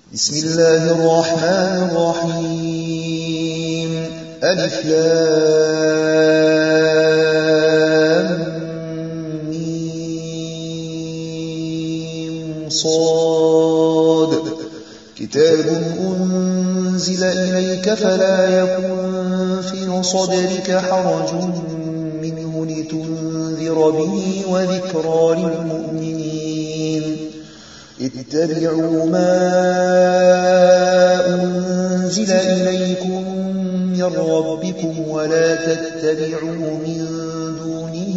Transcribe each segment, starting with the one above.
بسم الله الرحمن الرحيم ألف لام ميم صاد كتاب أنزل إليك فلا يكن في صدرك حرج منه لتنذر به وذكرى للمؤمنين اتبعوا ما أنزل إليكم من ربكم ولا تتبعوا من دونه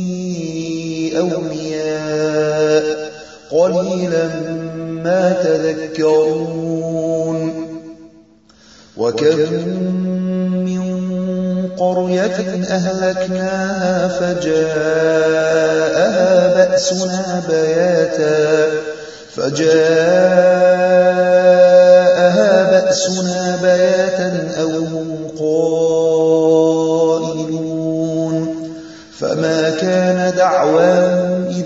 أولياء قليلا ما تذكرون وكم من قرية أهلكناها فجاءها بأسنا بياتا أو هم قائلون فما كان دعواهم إذ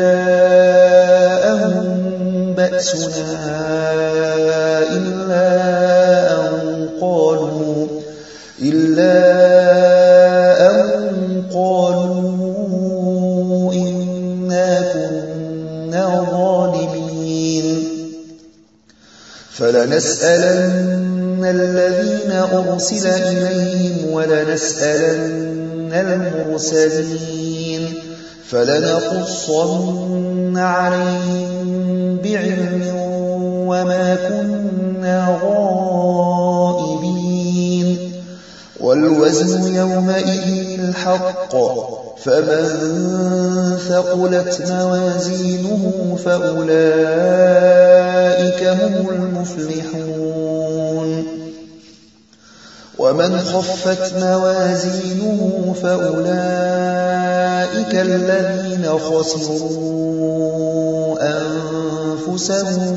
جاءهم بأسنا إلا أن قالوا إنا كنا ظالمين فلنسألن الذين أرسل إليهم ولنسألن المرسلين فلنقصن عليهم بعلم وما كنا غائبين والوزن يومئذ الحق فمن ثقلت موازينه فأولئك هم المفلحون ومن خفت موازينه فأولئك الذين خسروا أنفسهم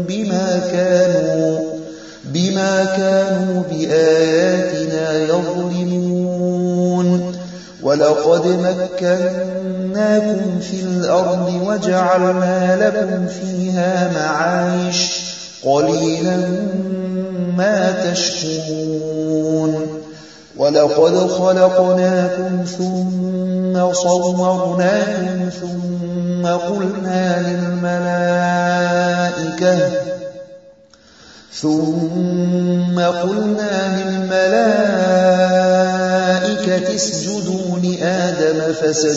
بما كانوا بآياتنا يظلمون ولقد مكناكم في الأرض وجعلنا لكم فيها معايش قليلا ما تشكرون ولقد خلقناكم ثم صورناكم ثم قلنا للملائكة اسجدوا لآدم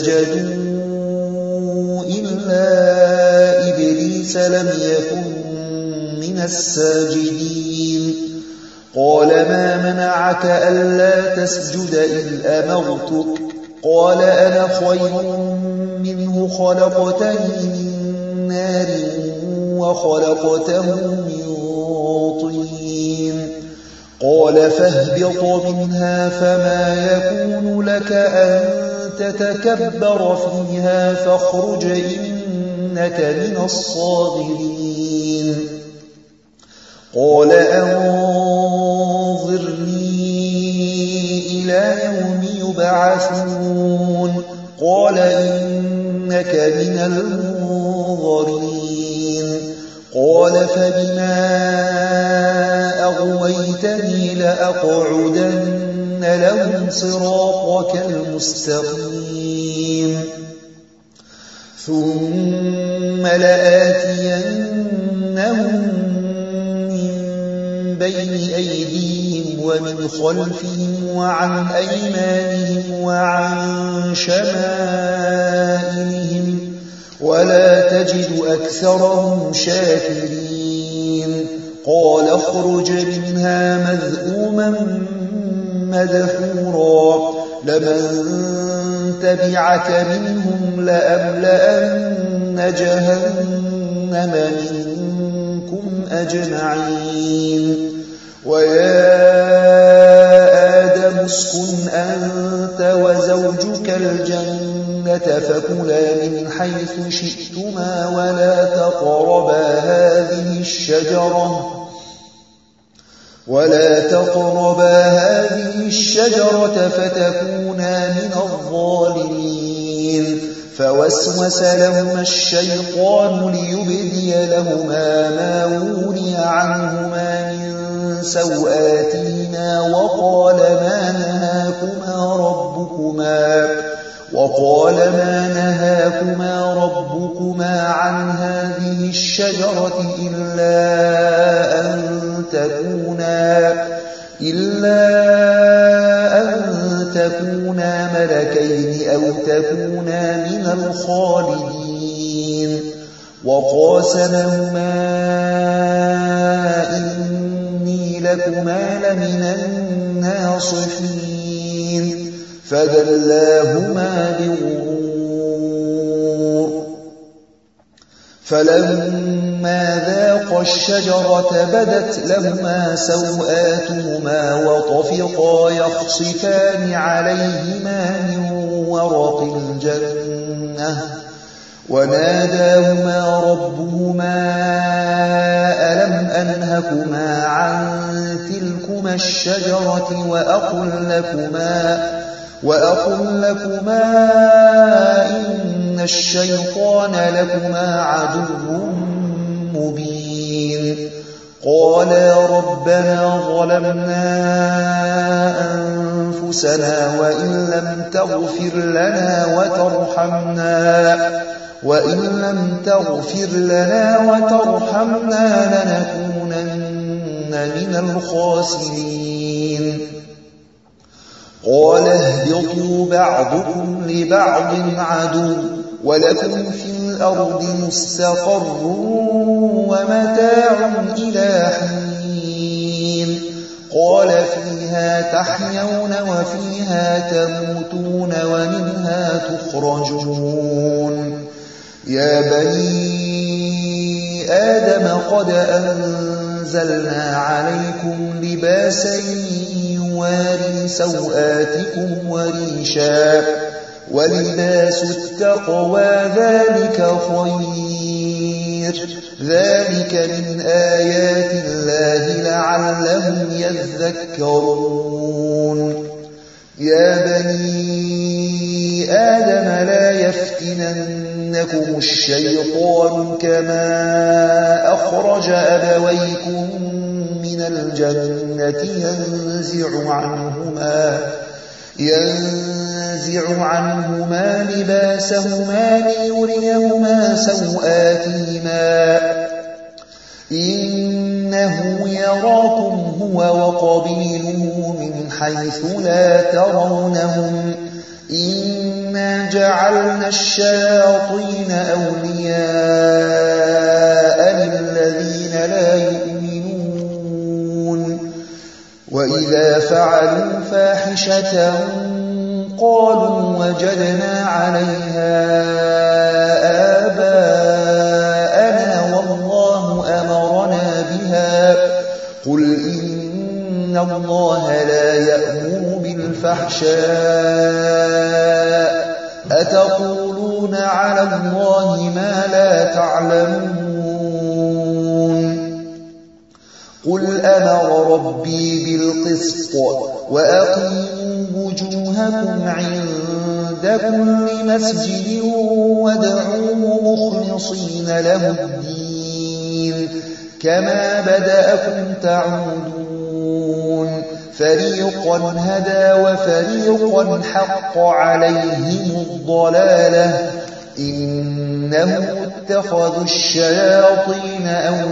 فسجدوا إلا إبليس لم يكن من الساجدين قال ما منعك ألا تسجد إذ أمرتك قال أنا خير منه خلقتني من نار وخلقته من طين قال فاهبط منها فما يكون لك أن تتكبر فيها فاخرج إنك من الصاغرين قال أنظرني إلى يوم يبعثون قال إنك من المنظرين قال فبما أغويتني لأقعدن لهم صراطك المستقيم ثم لآتينهم من بين أيديهم ومن خلفهم وعن أيمانهم وعن شمائلهم ولا تجد أكثرهم شاكرين قال اخرج منها مذءوما مدحورا لمن تبعك منهم لأملأن جهنم منكم أجمعين ويا آدم اسكن أنت وزوجك الجنة فكلا من حيث شئتما ولا تقربا هذه الشجرة فتكونا من الظالمين فوسوس لهما الشيطان ليبدي لهما ما وري نوري عنهما من سوآتهما وقال ما نهاكما ربكما عن هذه الشجرة إلا أن تكونا ملكين أو تكونا من الخالدين وقاسمهما إني لكما لمن الناصحين فدلاهما بغرور فلما ذاقا الشجرة بدت لهما سوآتهما وطفقا يخصفان عليهما من ورق الجنة وناداهما ربهما ألم أنهكما عن تلكما الشجرة وأقل لكما إن الشيطان لكما عدو مبين قالا ربنا ظلمنا أنفسنا وإن لم تغفر لنا وترحمنا لنكونن من الخاسرين قال اهبطوا بعضكم لبعض عدو ولكم في الأرض مستقر ومتاع إلى حين قال فيها تحيون وفيها تموتون ومنها تخرجون يا بني آدم قد أنزلنا عليكم لباسا يواري سوآتكم وريشا ولباس التقوى ذلك خير ذلك من آيات الله لعلهم يذكرون يا بني آدم لا يفتننكم الشيطان كما أخرج أبويكم من الجنة ينزع عنهما لباسهما ليريهما سوآتهما إنه يراكم هو وقبيله من حيث لا ترونهم إنا جعلنا الشياطين أولياء للذين لا يؤمنون وإذا فعلوا فاحشة قالوا وجدنا عليها آباءنا والله أمرنا بها قل إن الله لا يأمر بالفحشاء أتقولون على الله ما لا تعلمون قل أمر ربي بالقسط وأقيموا وجوهكم عند كل مسجد وادعوه مخلصين له الدين كما بدأكم تعودون فريقا هدى وفريقا حق عليهم الضلالة إنهم اتخذوا الشياطين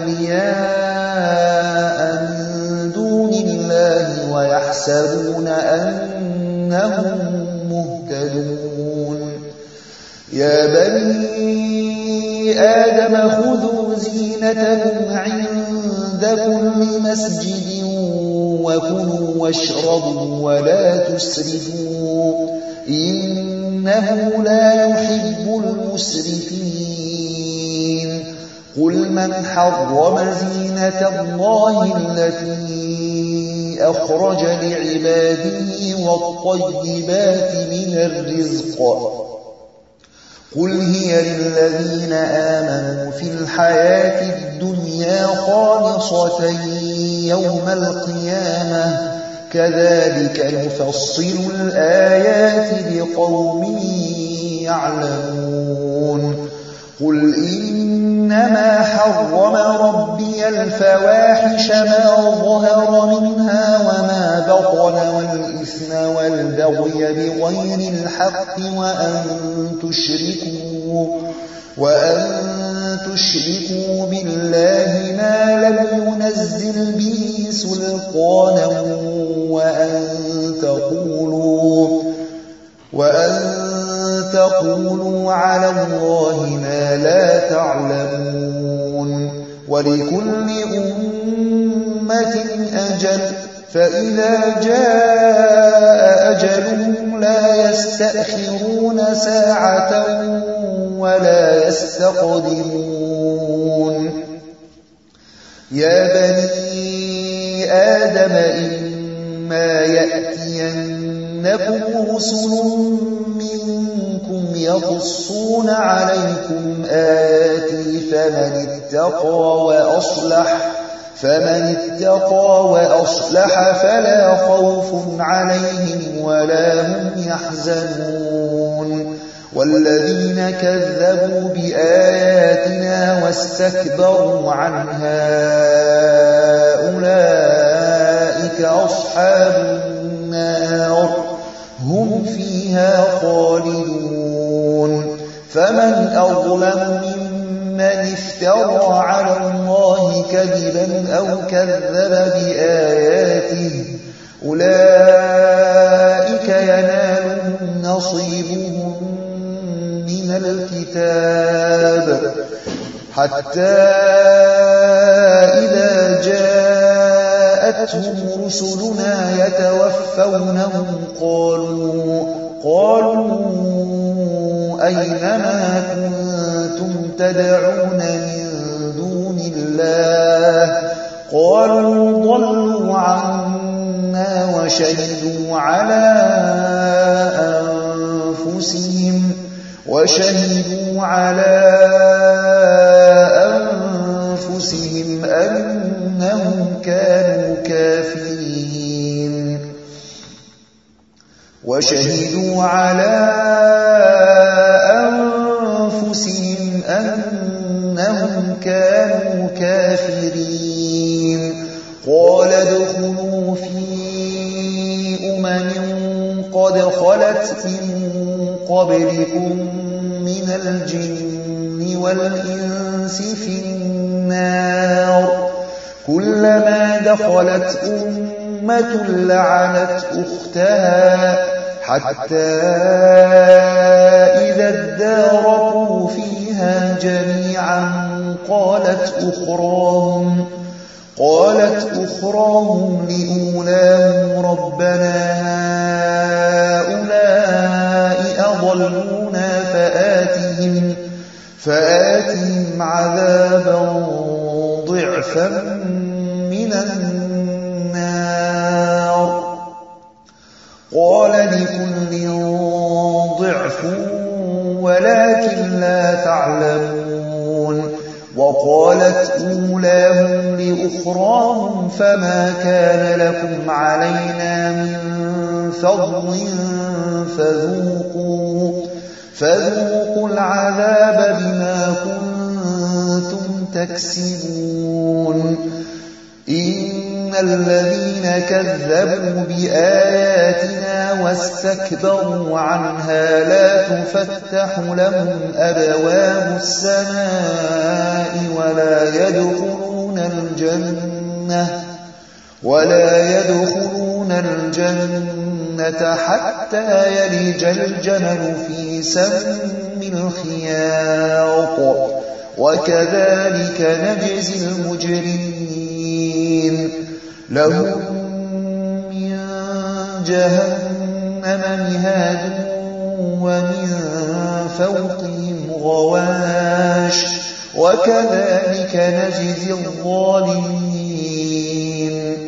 أولياء من دون الله ويحسبون أنهم مهتدون يا بني آدم خذوا زينتكم عند كل مسجد وكلوا واشربوا ولا تسرفوا إنه لا يحب المسرفين قل من حرم زينة الله التي أخرج لعباده والطيبات من الرزق قل هي للذين آمنوا في الحياة الدنيا خالصة يوم القيامة كذلك نفصل الآيات لقوم يعلمون قل إنما حرم ربي الفواحش ما ظهر منها وما بطن والإثم والبغي بغير الحق وأن تشركوا بالله ما لم ينزل به سلطانا وأن تقولوا على الله ما لا تعلمون ولكل أمة أجل فإذا جاء أجلهم لا يستأخرون ساعة ولا يستقدمون يا بني آدم إما يأتينكم رسل منكم يقصون عليكم آياتي فمن اتقى وأصلح فلا خوف عليهم ولا هم يحزنون والذين كذبوا بآياتنا واستكبروا عنها أولئك أصحاب النار هم فيها خالدون فمن أظلم ممن افترى على الله كذبا أو كذب بآياته أولئك ينالهم نصيبهم من الكتاب حتى إذا جاءتهم رسلنا يتوفونهم قالوا أين ما كنتم تدعون من دون الله قالوا ضلوا عنا وشهدوا على أنفسهم أنهم كانوا كافرين وشهدوا على أنفسهم أنهم كانوا كافرين قال ادخلوا في قد خلت من قبلكم من الجن والإنس في النار كلما دخلت أمة لعنت أختها حتى إذا اداركوا فيها جميعا قالت أخراهم لأولاهم ربنا هؤلاء أضلونا فآتهم عذابا ضعفا من النار قال لكل ضعف ولكن لا تعلمون وقالت أولاهم لأخراهم فما كان لكم علينا من فضل فذوقوا العذاب بما كنتم تكسبون إن الذين كذبوا بآياتنا واستكبروا عنها لا تفتح لهم أبواب السماء ولا يدخلون الجنة حتى يلج الجمل في سم الخياط وكذلك نجزي المجرمين لهم من جهنم مهاد ومن فوقهم غواش وكذلك نجزي الظالمين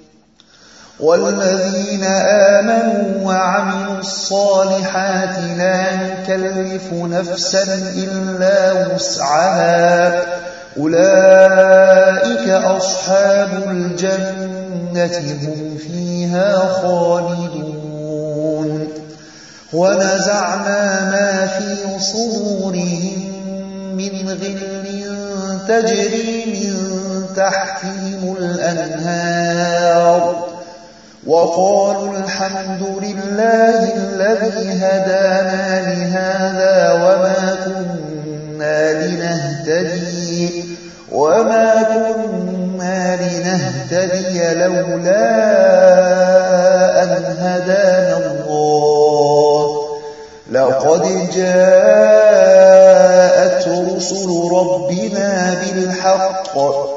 والذين آمنوا وعملوا الصالحات لا نكلف نفسا إلا وسعها أولئك أصحاب الجنة هم فيها خالدون ونزعنا ما في صدورهم من غل تجري من تحتهم الأنهار وقالوا الحمد لله الذي هدانا لهذا وما كنا لنهتدي لولا أن هدانا الله لقد جاءت رسل ربنا بالحق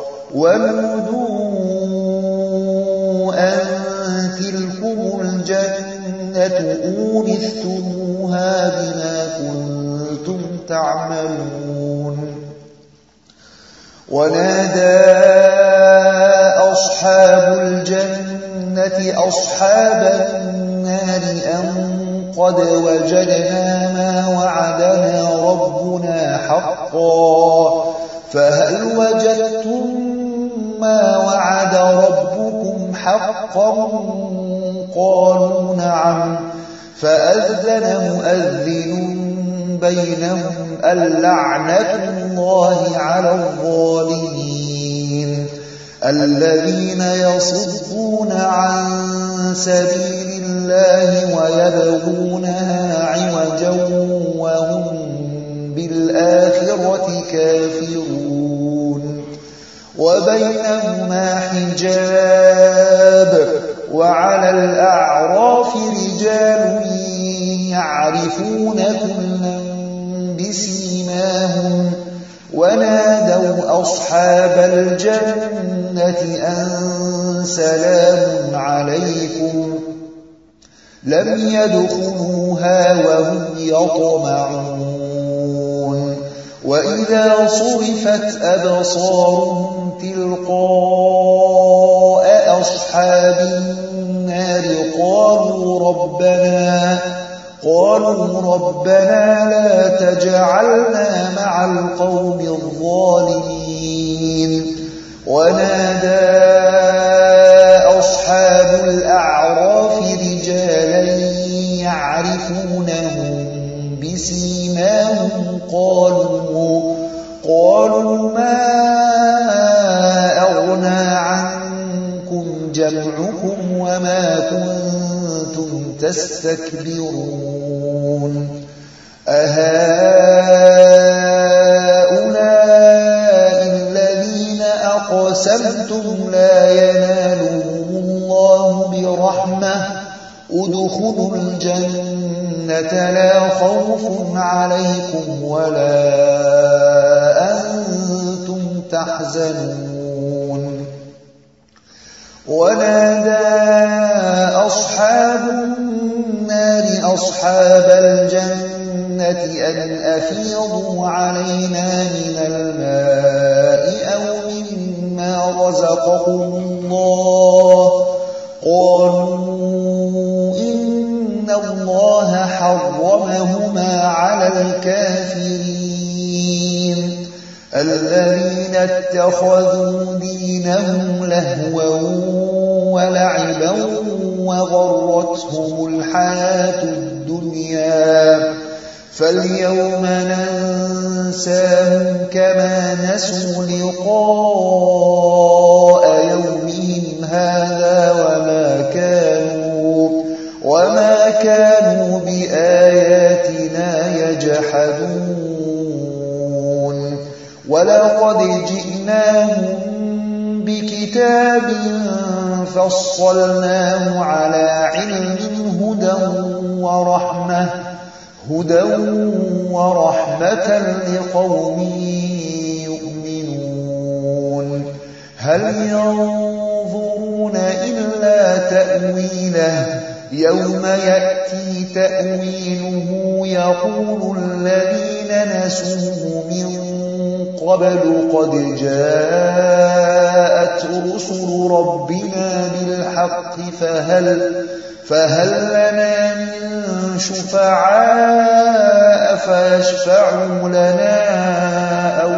ونودوا أن تلكم الجنة أورثتموها بما كنتم تعملون ونادى أصحاب الجنة أصحاب النار أن قد وجدنا ما وعدنا ربنا حقا فهل وجدتم ما وعد ربكم حقا قالوا نعم فأذن مؤذن بينهم اللعنة الله على الظالمين الذين يصدون عن سبيل الله ويبغونها عوجا وهم بالآخرة كافرون وبينهما حجاب وعلى الأعراف رجال يعرفون كلا بسيماهم ونادوا أصحاب الجنة أن سلام عليكم لم يدخلوها وهم يطمعون وإذا صرفت أبصارهم تلقاء أصحاب النار قالوا ربنا لا تجعلنا مع القوم الظالمين ونادى أصحاب الأعراف رجالا يعرفونهم بسيماهم قالوا ما أغنى عنكم جمعكم وما كنتم تستكبرون أهؤلاء الذين أقسمتم لا ينالهم الله برحمة ادخلوا الجنة لا خوف عليكم ولا أنتم تحزنون ونادى أصحاب النار أصحاب الجنة أن أفيضوا علينا من الماء أو مما رزقكم الله قالوا إن الله حرمهما على الكافرين الذين اتخذوا دينهم لهوا ولعبا وغرتهم الحياة الدنيا فاليوم ننساهم كما نسوا لقاء يومهم هذا وما كانوا بآياتنا يجحدون ولقد جئناهم بكتاب فصلناه على علم هدى ورحمة لقوم يؤمنون هل ينظرون إلا تأويله يوم يأتي تأويله يقول الذين نسوه من قبل قد جاءت رسل ربنا بالحق فهل لنا من شفعاء فيشفعوا لنا أو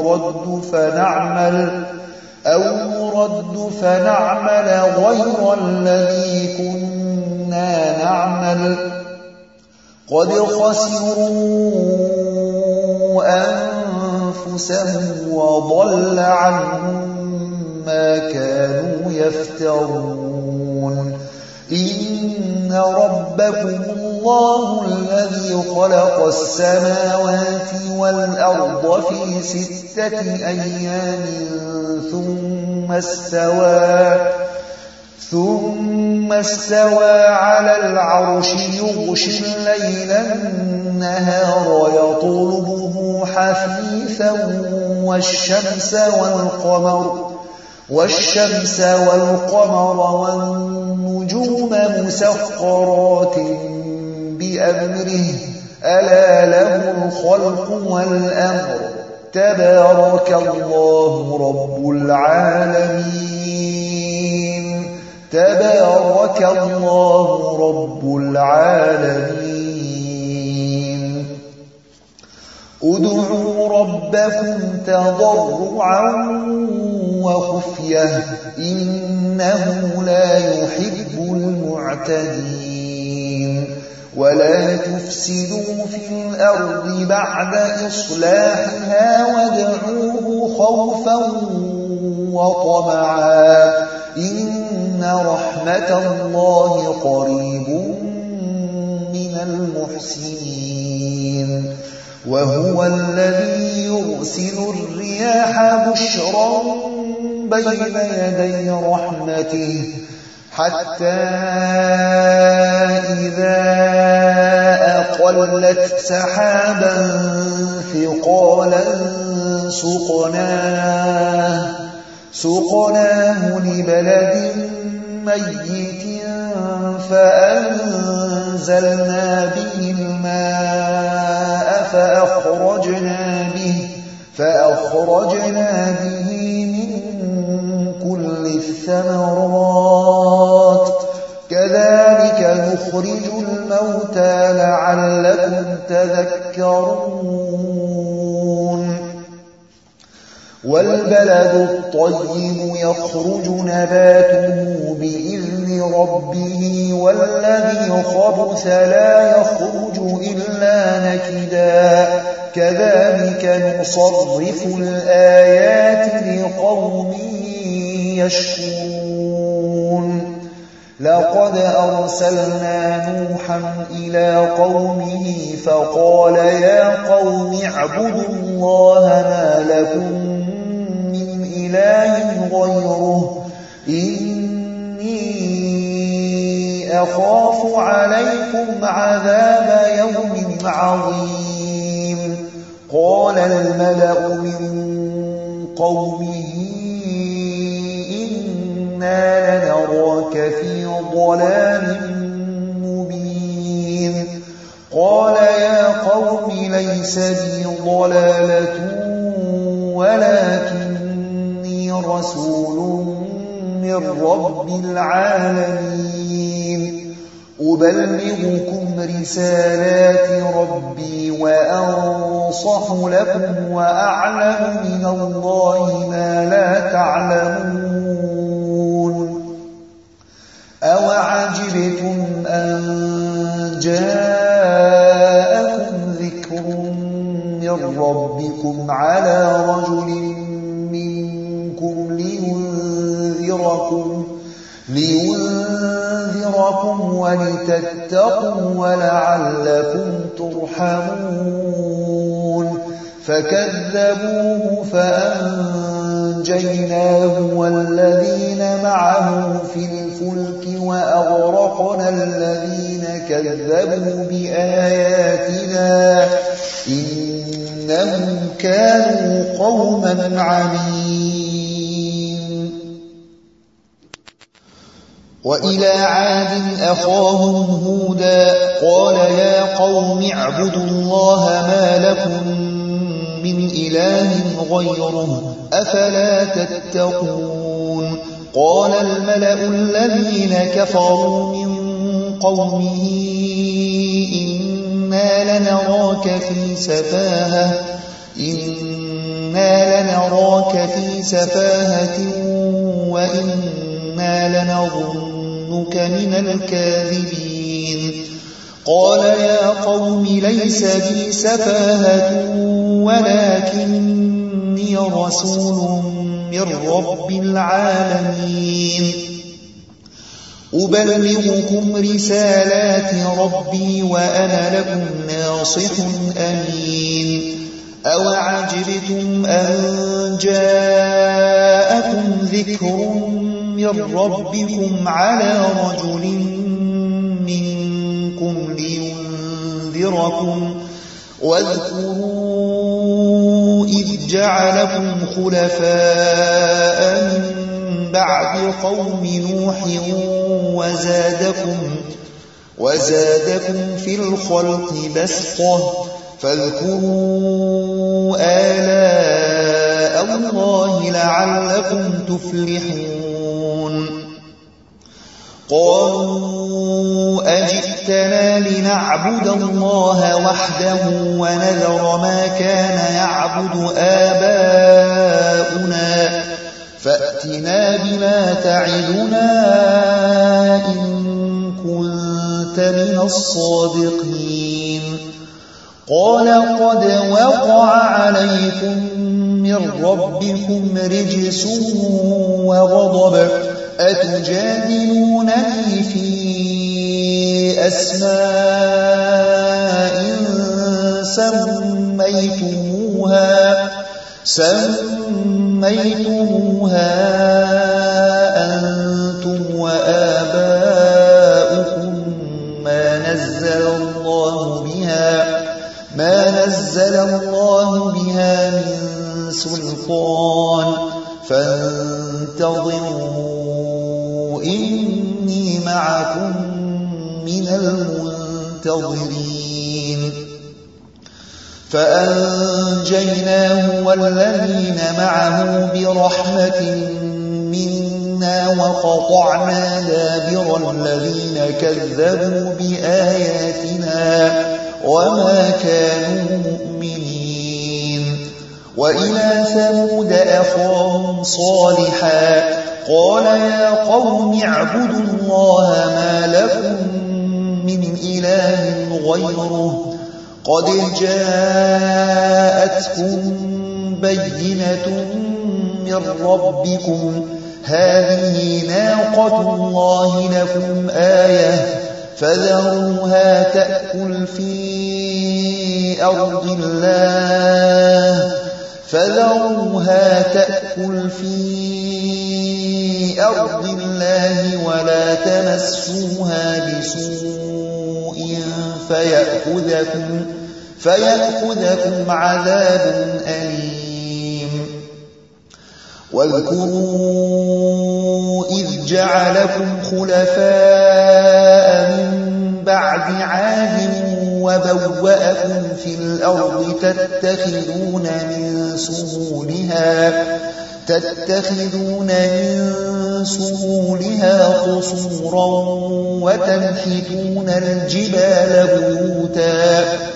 نرد فنعمل غير الذي كنا نعمل قد خسروا أنفسهم وضل عنهم ما كانوا يفترون إن ربكم الله الذي خلق السماوات والأرض في 6 أيام ثم استوى على العرش يغشي الليل النهار يطلبه حثيثا والشمس والقمر والنجوم مسخرات بأمره ألا له الخلق والأمر تبارك الله رب العالمين ادعوا ربكم تضرعا وخفية إنه لا يحب المعتدين ولا تفسدوا في الأرض بعد إصلاحها وادعوه خوفا وطمعا إن رحمة الله قريب من المحسنين وهو الذي يرسل الرياح بشرا بين يدي رحمته حتى إذا أقلت سحابا ثقالا سقناه لبلد ميت فأنزلنا به الماء فأخرجنا به من كل الثمرات كذلك نخرج الموتى لعلكم تذكرون والبلد الطيب يخرج نباته بإذن ربه والذي خبث لا يخرج إلا نكدا كذلك نصرف الآيات لقوم يشكرون لقد أرسلنا نوحا إلى قومه فقال يا قوم اعبدوا الله ما لكم من إله غيره إني أخاف عليكم عذاب يوم عظيم قال الملأ من قومه إنا لنراك في ضلال مبين قال يا قوم ليس بي ضلالة ولكني رسول من رب العالمين أبلغكم رسالات ربي وأنصح لكم وأعلم من الله ما لا تعلمون أوعجبتم أن جاءكم ذكر من ربكم على رجل منكم لينذركم ولتتقوا ولعلكم ترحمون فكذبوه فأنجيناه والذين معه في الفلك وأغرقنا الذين كذبوا بآياتنا إنهم كانوا قوما عمين وإلى عاد أخاهم هودا قال يا قوم اعبدوا الله ما لكم من إله غيره أفلا تتقون قال الملأ الذين كفروا من قومه إنا لنراك في سفاهة وإنا لنظنك من الكاذبين قال يا قوم ليس بي سفاهة ولكني رسول من رب العالمين أبلغكم رسالات ربي وأنا لكم ناصح أمين أوعجبتم أن جاءكم ذكر من ربكم على رجل منكم لينذركم واذكروا إذ جعلكم خلفاء من بعد قوم نوح وزادكم في الخلق بسطة فاذكروا آلاء الله لعلكم تفلحون قالوا أجئتنا لنعبد الله وحده ونذر ما كان يعبد آباؤنا فأتنا بما تعدنا إن كنت من الصادقين قال قد وقع عليكم من ربكم رجس وغضب أتجادلونني في أسماء سميتموها أنتم وآباؤكم ما نزل الله بها من سلطان فانتظروا إني معكم من المنتظرين فأنجيناه والذين معه برحمة منا وقطعنا دابر الذين كذبوا بآياتنا وما كانوا مؤمنين وإلى ثمود أخاهم صالحا قال يا قوم اعبدوا الله ما لكم من إله غيره قد جاءتكم بينة من ربكم هذه ناقة الله لكم آية فذروها تأكل في أرض الله ولا تمسوها بسوء فيأخذكم عذاب أليم واذكروا إذ جعلكم خلفاء من بعد عاد وبوأكم في الأرض تتخذون من سهولها قصورا وتنحتون الجبال بيوتا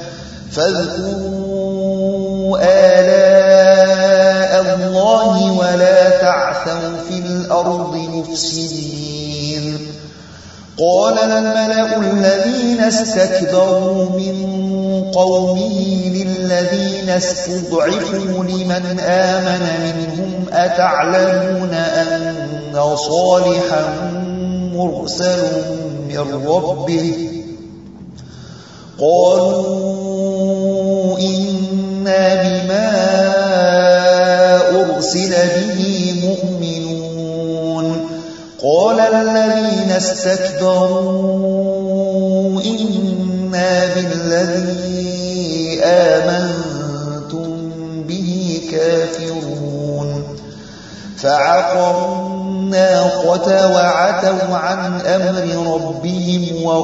فاذكروا آلاء الله ولا تعثوا في الأرض مفسدين قال الملأ الذين استكبروا من قومه للذين استضعفوا لمن آمن منهم أتعلمون أن صالحا مرسل من ربه قالوا إنا بما أرسل به مؤمنون قال الذين استكبروا إنا بالذي آمنتم به كافرون فعقروا الناقة وعتوا عن أمر ربهم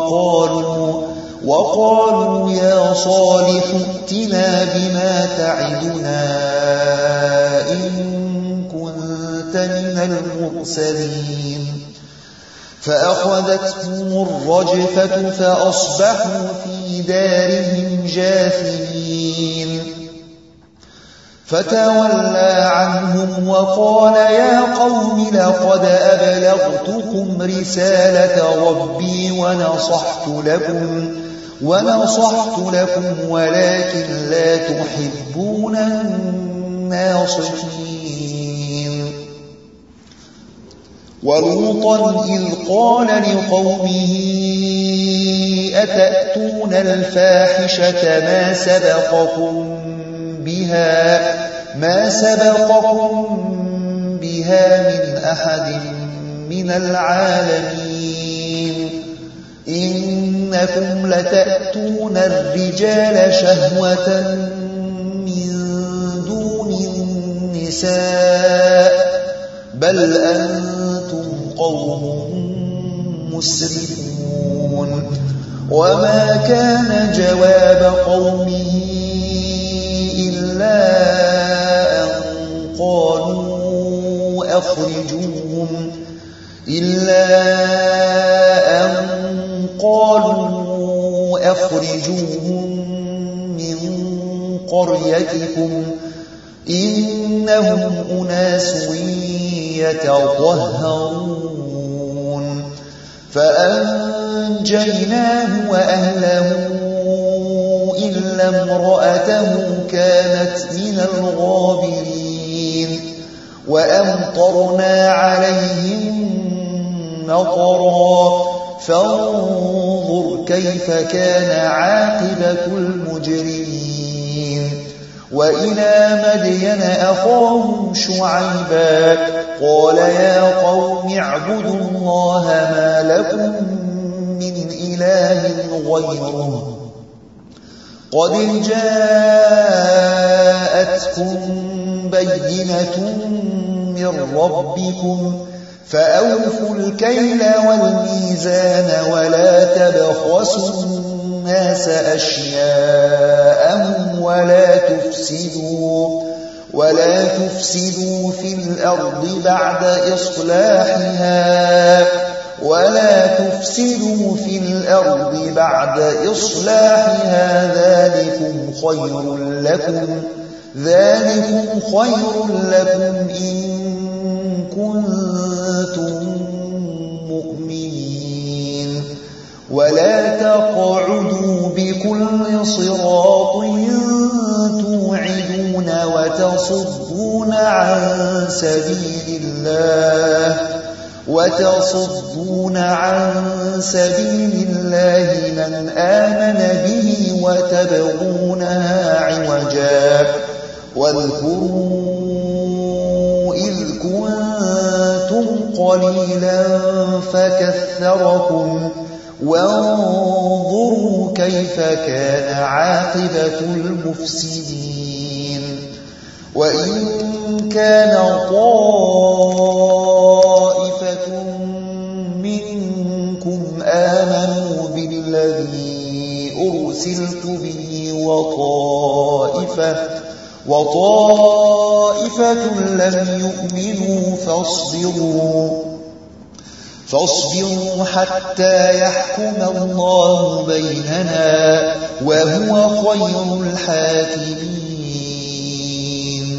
وقالوا يا صالح ائتنا بما تعدنا إن كنت من المرسلين فأخذتهم الرجفة فأصبحوا في دارهم جاثمين فتولى عنهم وقال يا قوم لقد أبلغتكم رسالة ربي ونصحت لكم ولكن لا تحبون الناصحين. ولوطا إذ قال لقومه أتأتون الفاحشة ما سبقكم بها من أحد من العالمين. إنكم لتأتون الرجال شهوة من دون النساء بل أنتم قوم مسرفون. وما كان جواب قومه إلا أن قالوا أخرجوهم من قريتكم إنهم أناس يتطهرون. فأنجيناه وأهله إلا امرأته كانت من الغابرين. وأمطرنا عليهم مطرا فانظر كيف كان عاقبة المجرمين. وإلى مدين أخاهم شعيبا قال يا قوم اعبدوا الله ما لكم من إله غيره قد جاءتكم بينة من ربكم فأوفوا الكيل والميزان ولا تبخسوا الناس أشياءهم ولا تفسدوا في الأرض بعد إصلاحها ذلكم خير لكم إن كنتم مؤمنين. ولا تقعدوا بكل صراط توعدون وتصدون عن سبيل الله من آمن به وتبغونها عوجا. واذكروا إذ كنتم قليلا فكثركم وانظروا كيف كان عاقبة المفسدين. وإن كان طائفة منكم آمنوا بالذي أرسلت به وطائفة لم يؤمنوا فاصبروا حتى يحكم الله بيننا وهو خير الحاكمين.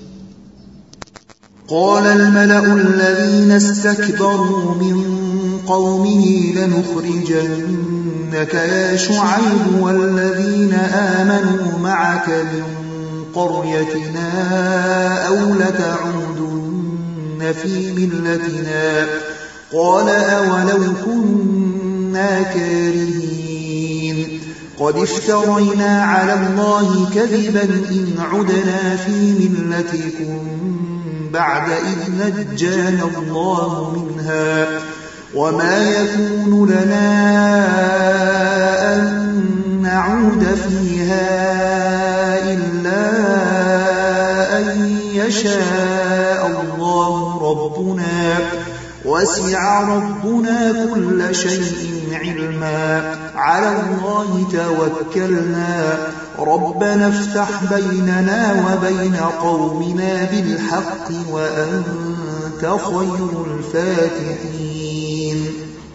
قال الملأ الذين استكبروا من قومه لنخرجنك يا شعيب والذين آمنوا معك من قريتنا أو لتعودن في ملتنا. قال أولو كنا كارهين قد افترينا على الله كذبا إن عدنا في ملتكم بعد إذ نجانا الله منها وما يكون لنا أن نعود فيها إلا أن يشاء الله ربنا وسع ربنا كل شيء علما على الله توكلنا ربنا افتح بيننا وبين قومنا بالحق وأنت خير الفاتحين.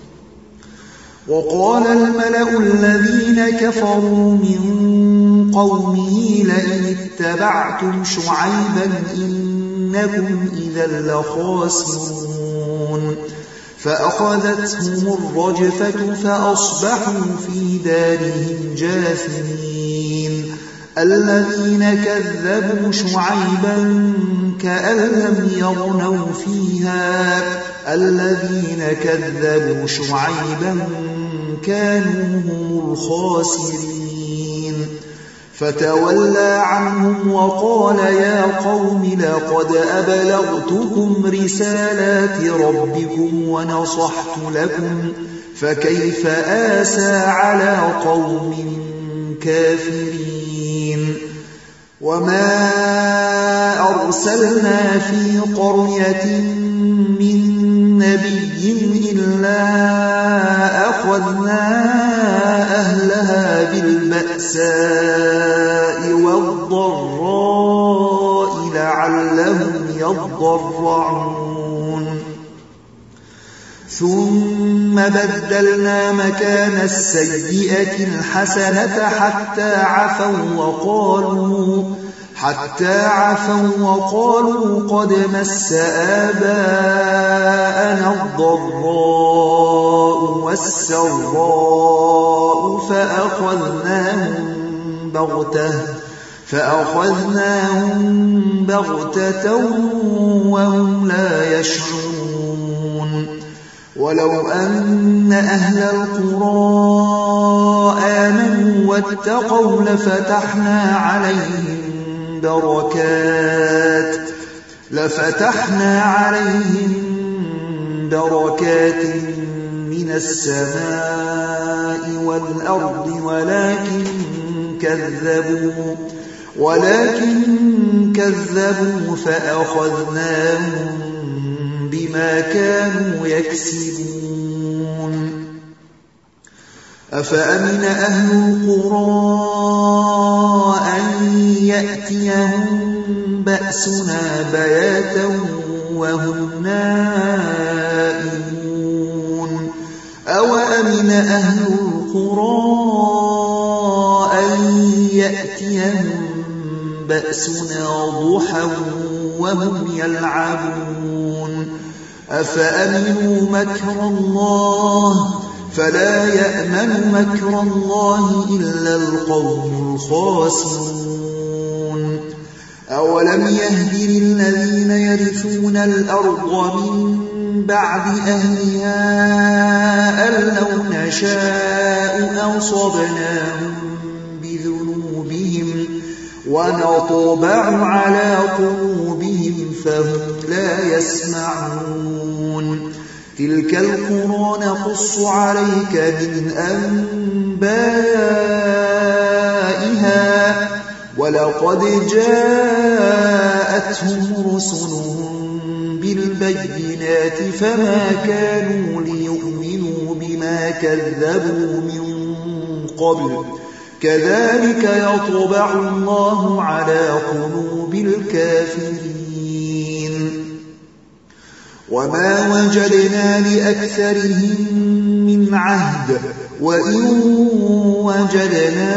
وقال الملأ الذين كفروا من قومه لئن اتبعتم شعيبا إنكم إذا لخاسرون. فأخذتهم الرجفة فأصبحوا في دارهم جاثمين الذين كذبوا شعيبا كأن لم يغنوا فيها الذين كذبوا شعيبا كانوا هم الخاسرين فتولى عنهم وقال يا قوم لقد أبلغتكم رسالات ربكم ونصحت لكم فكيف آسى على قوم كافرين وما أرسلنا في قرية من نبي إلا أخذنا أهلها بالبأساء والضراء لعلهم يضرعون ثم بدلنا مكان السيئة الحسنة حتى عفوا وقالوا قد مس آباءنا الضراء والسراء فأخذناهم بغتة وهم لا يشعرون ولو أن أهل القرى آمنوا واتقوا لفتحنا عليهم بركات من السماء والأرض ولكن كذبوا فأخذناهم بما كانوا يكسبون أفأمن أهل القرى أن يأتيهم بأسنا بياتا وهم نائمون أوأمن أهل القرى أن يأتيهم بأسنا ضحى وهم يلعبون أفأمنوا مكر الله فلا يأمن مكر الله إلا القوم الخاسرون أولم يهد للذين يرثون الأرض من بعد أهلها أن لو نشاء أصبناهم بذنوبهم ونطبع على قلوبهم فهم لا يسمعون تلك القرى نقص عليك من أنبائها ولقد جاءتهم رسلهم بالبينات فما كانوا ليؤمنوا بما كذبوا من قبل كذلك يطبع الله على قلوب الكافرين وما وجدنا لأكثرهم من عهد وإن وجدنا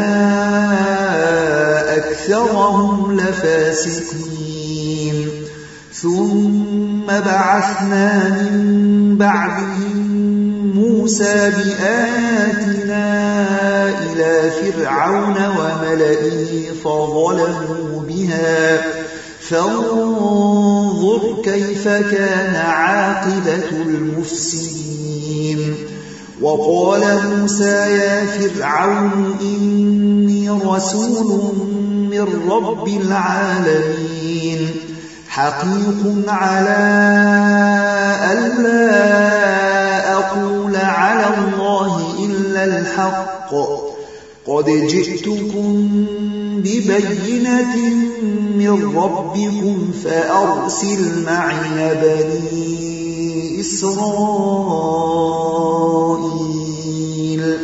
أكثرهم لفاسقين ثم بعثنا من بعدهم موسى بآياتنا إلى فرعون وملئه فظلموا بها فانظر كيف كان عاقبة المفسدين وقال موسى يا فرعون إني رسول من رب العالمين حقيق على ألا أقول على الله إلا الحق قد جئتكم ببينة من ربكم فأرسل معي بني إسرائيل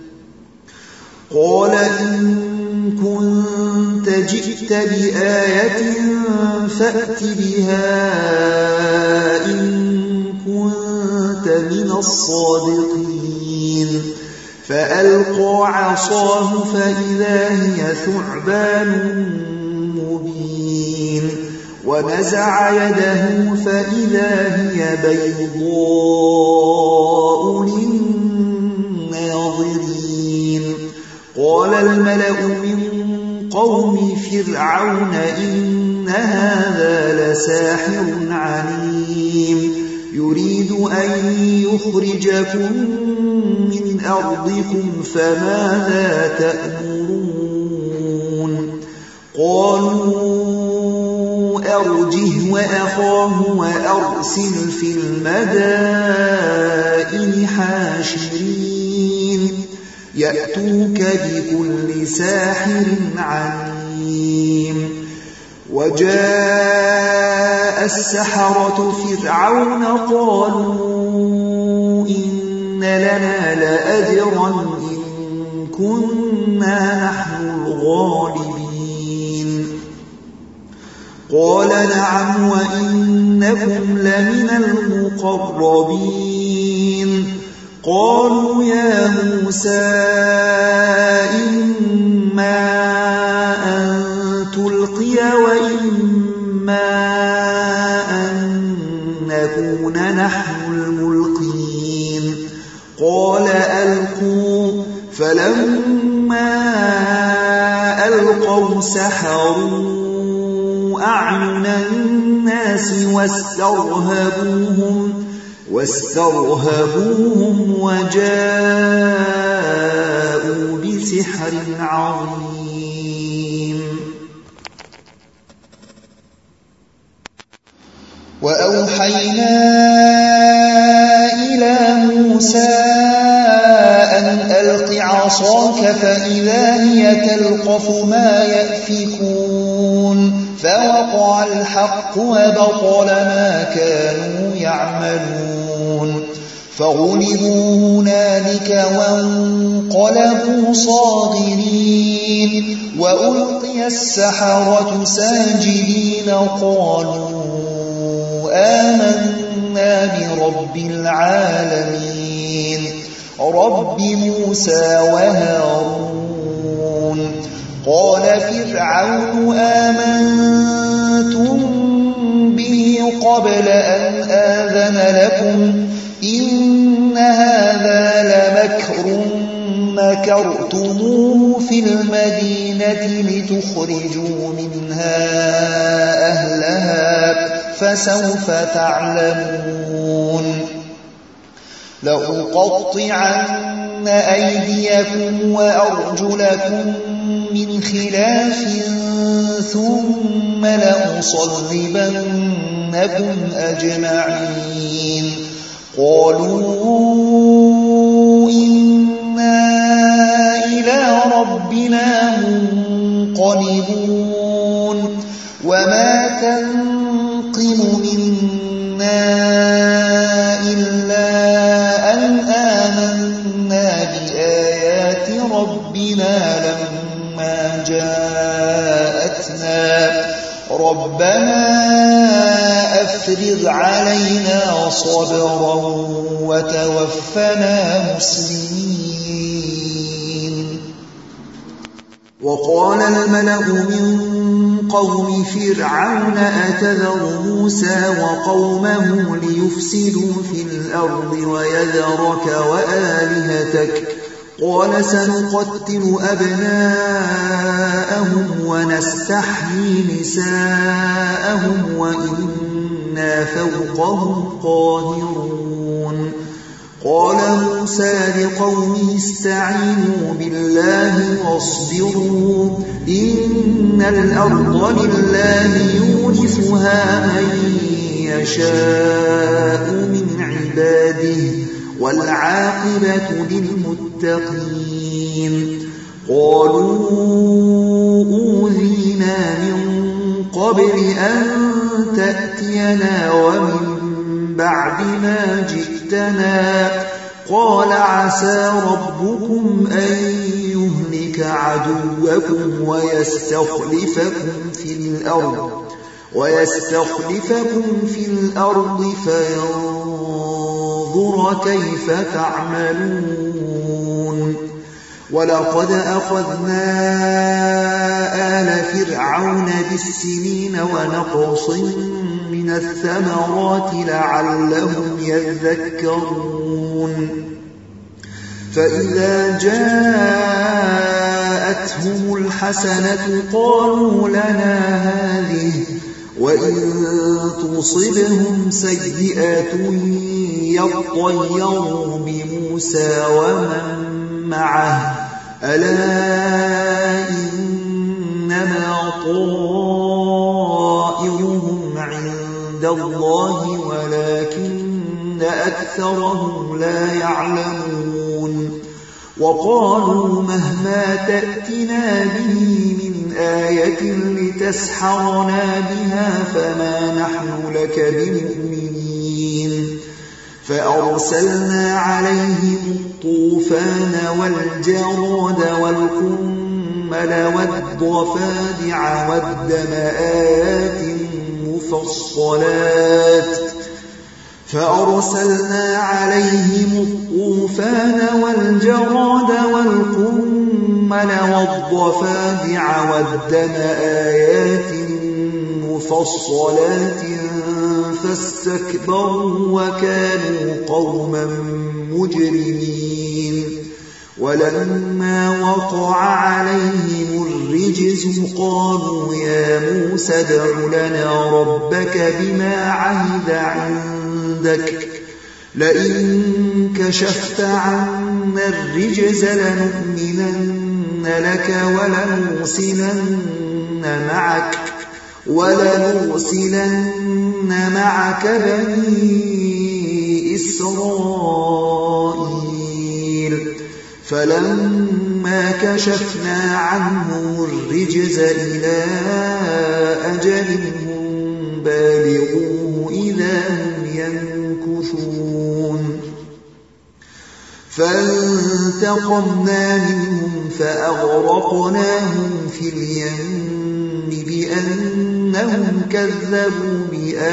قال إن كنت جئت بآية فأت بها إن كنت من الصادقين فألقى عصاه فإذا هي ثعبان مبين ونزع يده فإذا هي بيضاء للناظرين قال الملأ من قوم فرعون إن هذا لساحر عليم يريد أن يخرجكم من أرضكم فماذا تأمرون قالوا أرجه وأخاه وأرسل في المدائن حاشرين يأتوك بكل ساحر عليم وجاء السحرة فرعون قالوا إن لنا لأجرا إن كنا نحن الغالبين قال نعم وإنكم لمن المقربين قالوا يا موسى إما أن تلقي وإما أن نكون نحن الملقين قال ألقوا فلما ألقوا سحروا أعين الناس واسترهبوهم وجاءوا بسحر عظيم وأوحينا إلى موسى أن ألق عصاك فإذا هي تلقف ما يأفكون فوقع الحق وبطل ما كانوا يعملون فغلبوا هنالك وانقلبوا صاغرين وألقي السحرة ساجدين قالوا آمنا برب العالمين رب موسى وهارون قال فرعون آمنتم به قبل أن آذن لكم إن هذا لمكر مكرتموه في المدينة لتخرجوا منها أهلها فسوف تعلمون لأقطعن أيديكم وأرجلكم من خلاف ثم لأصلبنكم أجمعين قالوا إنا إلى ربنا منقلبون وما تنقم منا إلا أن آمنا بآيات ربنا لما جاءتنا ربنا أفرغ علينا صبرا وتوفنا مسلمين وقال الملأ من قوم فرعون أتذر موسى وقومه ليفسدوا في الأرض ويذرك وآلهتك قال سنقتل أبناءهم ونستحيي نساءهم وإنا فوقهم قاهرون قال موسى لقومه استعينوا بالله واصبروا إن الأرض لله يورثها من يشاء من عباده والعاقبة للمتقين قالوا أوذينا من قبل أن تأتينا ومن بعد ما جئتنا قال عسى ربكم أن يهلك عدوكم ويستخلفكم في الأرض فينظر كيف تعملون ولقد أخذنا آل فرعون بالسنين ونقص من الثمرات لعلهم يذكرون فإذا جاءتهم الحسنة قالوا لنا هذه وإن تصبهم سيئة يطيروا بموسى ومن معه ألا إنما طائرهم عند الله ولكن أكثرهم لا يعلمون وقالوا مهما تأتنا به من آية لتسحرنا بها فما نحن لك بمؤمنين فأرسلنا عليهم الطوفان والجراد والقمل والضفادع والدم آيات مفصلات فأرسلنا عليهم الطوفان والجراد والقمل والضفادع والدم آيات مفصلات فاستكبروا وكانوا قوما مجرمين ولما وقع عليهم الرجز قالوا يا موسى ادع لنا ربك بما عهد عندك لئن كشفت عنا الرجز لنؤمنن لك ولنرسلن معك بني إسرائيل فلما كشفنا عنهم الرجز إلى أجل هم بالغوه إذا هم ينكثون فانتقمنا منهم فأغرقناهم في اليم بأنهم كذبوا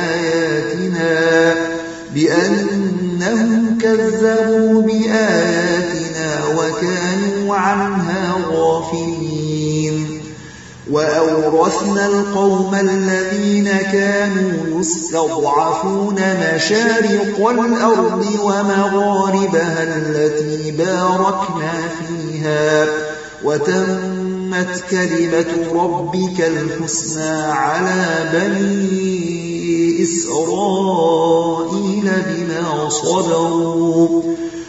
بآياتنا وكانوا عنها غافلين وأورثنا القوم الذين كانوا يستضعفون مشارق الأرض ومغاربها التي باركنا فيها وتمت كلمة ربك الحسنى على بني إسرائيل بما صبروا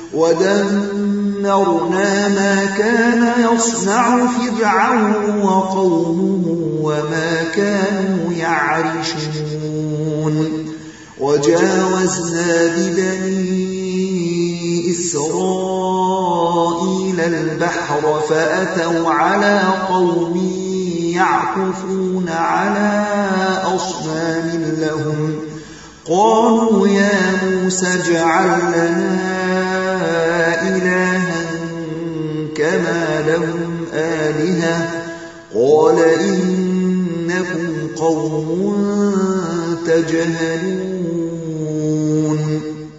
ودمرنا ما كان يصنع فرعون وقومه وما كانوا يعرشون وجاوزنا ببني إسرائيل البحر فأتوا على قوم يعكفون على أصنام لهم قالوا يا موسى اجعل لنا إلها كما لهم آلهة قال إنكم قوم تجهلون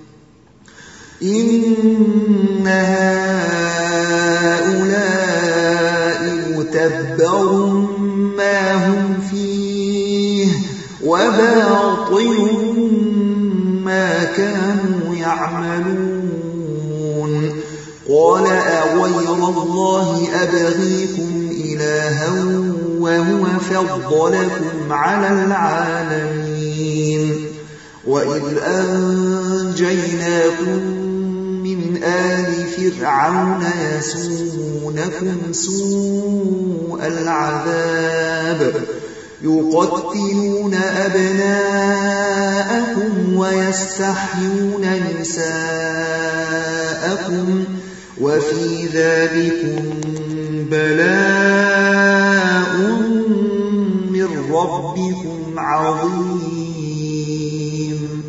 إن هؤلاء متبر ما هم فيه وباطل ما كانوا يعملون قال أغير الله أبغيكم إلها وهو فضلكم على العالمين وإذ أنجيناكم من آل فرعون يسومونكم سوء العذاب يقتلون أبناءكم ويستحيون نساءكم وفي ذلكم بلاء من ربكم عظيم.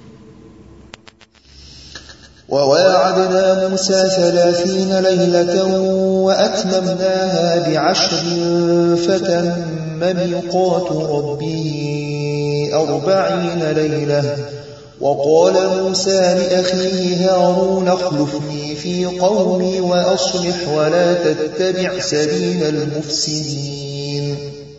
وواعدنا موسى 30 ليلة وأتممناها ب10 فتم ميقات ربه 40 ليلة وقال موسى لأخيه هارون اخلفني في قومي وأصلح ولا تتبع سبيل المفسدين.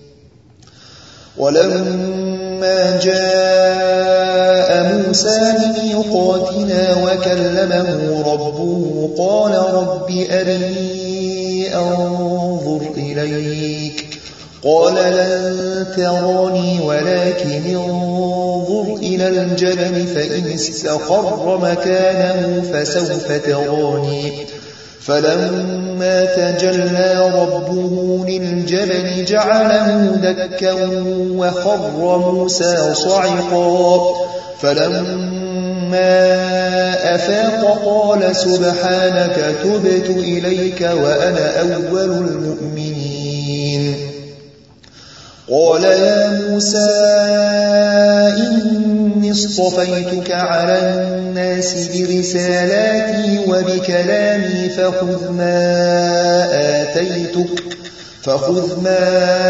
ولما جاء موسى لميقاتنا وكلمه ربه قال رب أرني أنظر إليك قال لن تراني ولكن انظر إلى الجبل فإن استقر مكانه فسوف تراني. فلما تجلى ربه للجبل جعله دكا وخر موسى صعقا. فلما أفاق قال سبحانك تبت إليك وأنا أول المؤمنين. قال يا موسى إني اصطفيتك على الناس برسالاتي وبكلامي فخذ ما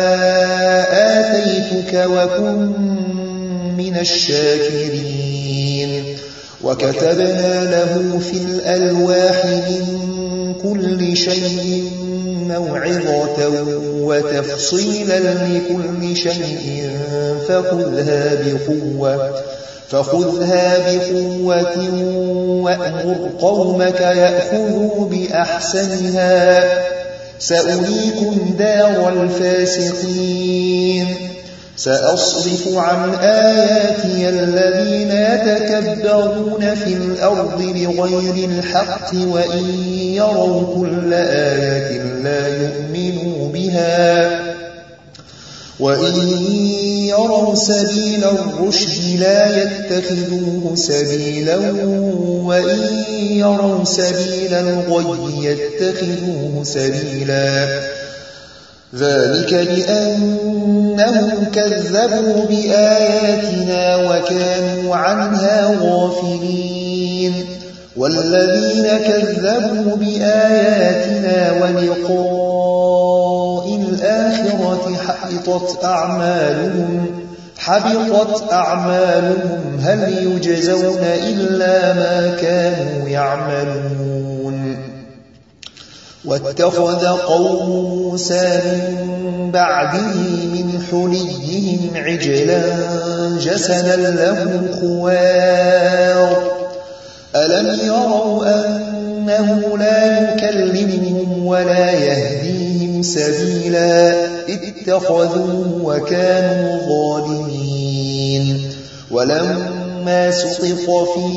آتيتك وكن من الشاكرين. وكتبنا له في الألواح من كل شيء موعظة وتفصيلا لكل شيء فخذها بقوة وأمر قومك يأخذوا بأحسنها سأريكم دار الفاسقين. سأصرف عن آياتي الذين يتكبرون في الأرض بغير الحق وإن يروا كل آية لا يؤمنوا بها وإن يروا سبيل الرشد لا يتخذوه سبيلا وإن يروا سبيل الغي يتخذوه سبيلا. ذلك بأنهم كذبوا بآياتنا وكانوا عنها غافلين. والذين كذبوا بآياتنا ولقاء الآخرة حبطت أعمالهم هل يجزون إلا ما كانوا يعملون. واتخذ قوم موسى من بعده من حليهم عجلا جسدا له خوار. ألم يروا أنه لا يكلمهم ولا يهديهم سبيلا اتخذوه وكانوا ظالمين. ولما سقط في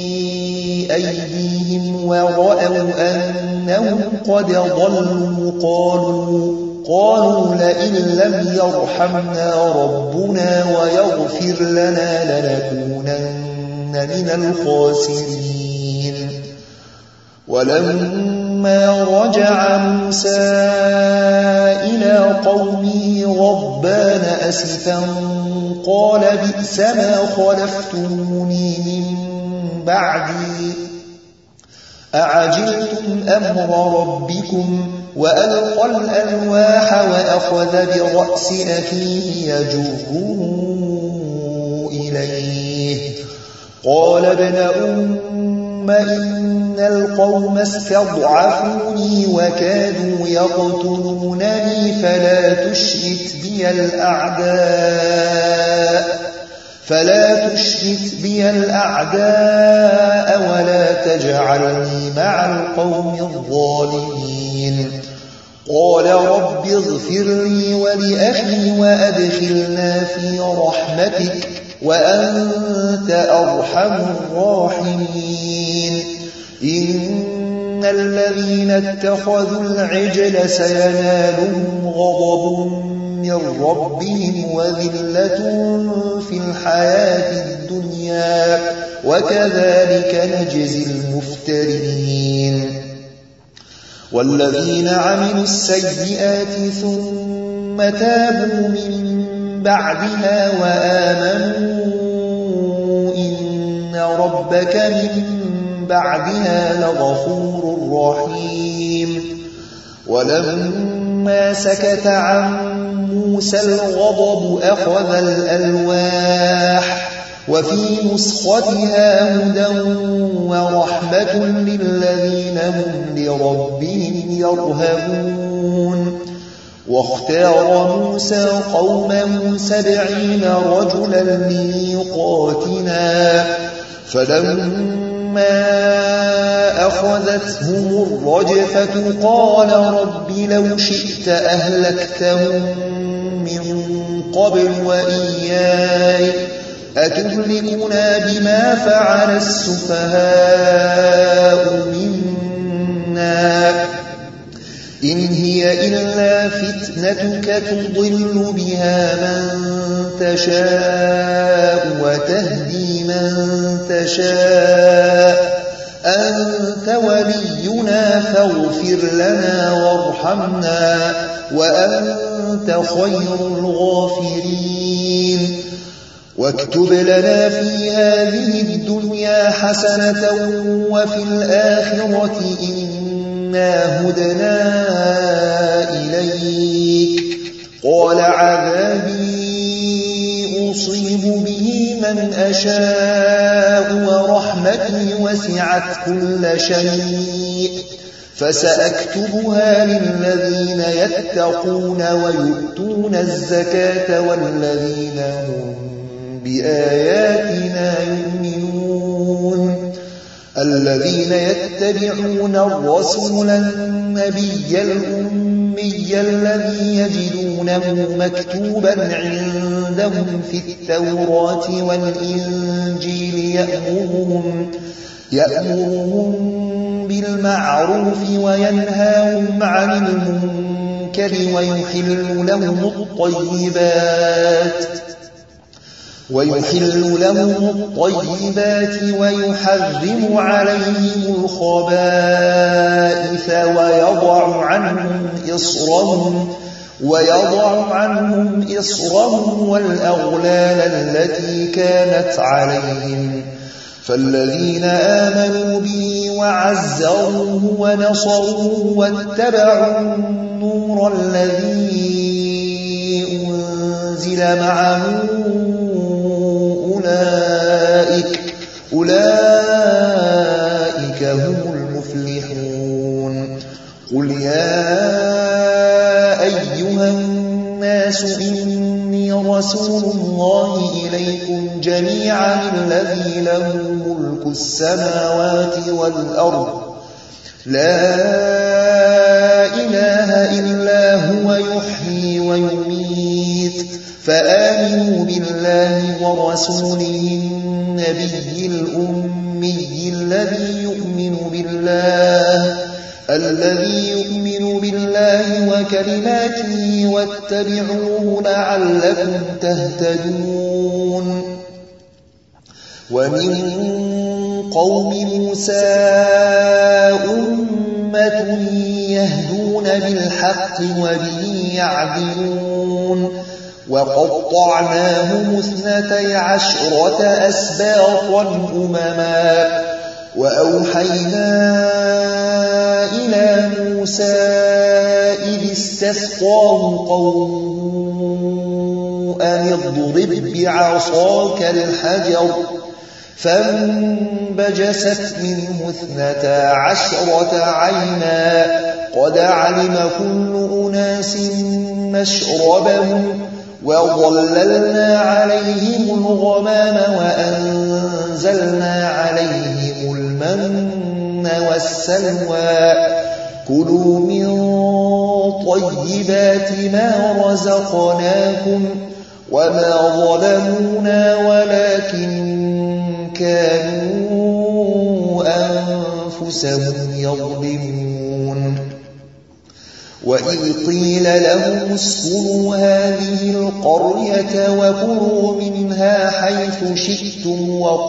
أيديهم ورأوا أنهم قد ضلوا قالوا لئن لم يرحمنا ربنا ويغفر لنا لنكونن من الخاسرين. ولما رجع موسى إلى قومه غضبان أسفا قال بئس ما خلفتموني من بعدي أعجلتم أمر ربكم. وألقى الألواح وأخذ برأس أخيه يجره إليه قال ابن أم إن القوم استضعفوني وكادوا يقتلونني فلا تشرك بي الأعداء ولا تجعلني مع القوم الظالمين. قال رب اغفر لي ولأخي وأدخلنا في رحمتك وأنت أرحم الراحمين. إن الذين اتخذوا العجل سينالهم غضب من ربهم وذلة في الحياة الدنيا وكذلك نجزي المفترين. والذين عملوا السيئات ثم تابوا من بعدها وآمنوا إن ربك من بعدها لغفور رحيم. ولما سكت عن موسى الغضب أخذ الألواح وفي نسختها هدى ورحمة للذين هم لربهم يرهبون. واختار موسى قومه 70 رجلا لميقاتنا فلما أخذتهم الرجفة قال رب لو شئت أهلكتهم من قبل وإياي أتهلكنا بما فعل السفهاء منا إن هي إلا فتنتك تضل بها من تشاء وتهدي من تشاء أنت ولينا فاغفر لنا وارحمنا وأنت خير الغافرين. واكتب لنا في هذه الدنيا حسنة وفي الآخرة إنا هدنا إليك. قال عذابي أصيب به من أشاء ورحمتي وسعت كل شيء فسأكتبها للذين يتقون ويؤتون الزكاة والذين هم بآياتنا يؤمنون. الذين يتبعون الرسول النبي الأمي الذي يجدونه مكتوبا عندهم في التوراة والإنجيل يأمرهم بالمعروف وينهاهم عن المنكر ويحل لهم الطيبات ويحرم عليهم الخبائث ويضع عنهم إصرهم والأغلال التي كانت عليهم. فالذين آمنوا به وعزروه ونصروه واتبعوا النور الذي أنزل معه أولئك هم المفلحون. قل يا أيها الناس إني رسول الله إليكم جميعا الذي له ملك السماوات والأرض لا إله إلا هو يحيي ويميت فآمنوا بالله ورسوله النبي الأمي الذي يؤمن بالله وكلماته واتبعوه لعلكم تهتدون. ومن قوم موسى أمة يهدون بالحق وبه يعدلون. وقطعناهم 12 أسباطا أمما وأوحينا إلى موسى إذ استسقاه قومه أن اضرب بعصاك الحجر فانبجست منه 12 عينا قد علم كل أناس مشربهم وظللنا عليهم الغمام وأنزلنا عليهم المن والسلوى كلوا من طيبات ما رزقناكم وما ظلمونا ولكن كانوا أنفسهم يظلمون. وإذ قيل لهم اسكنوا هذه القرية وكلوا منها حيث شئتم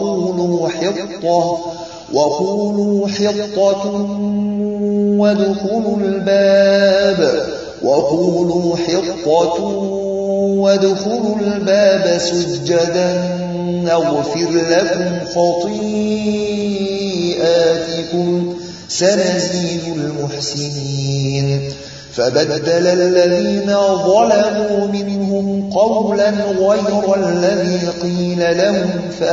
وقولوا حطة وادخلوا الباب سجدا نغفر لكم خطيئاتكم سنزيد المحسنين. فبدل الذين ظلموا منهم قولا غير الذي قيل لهم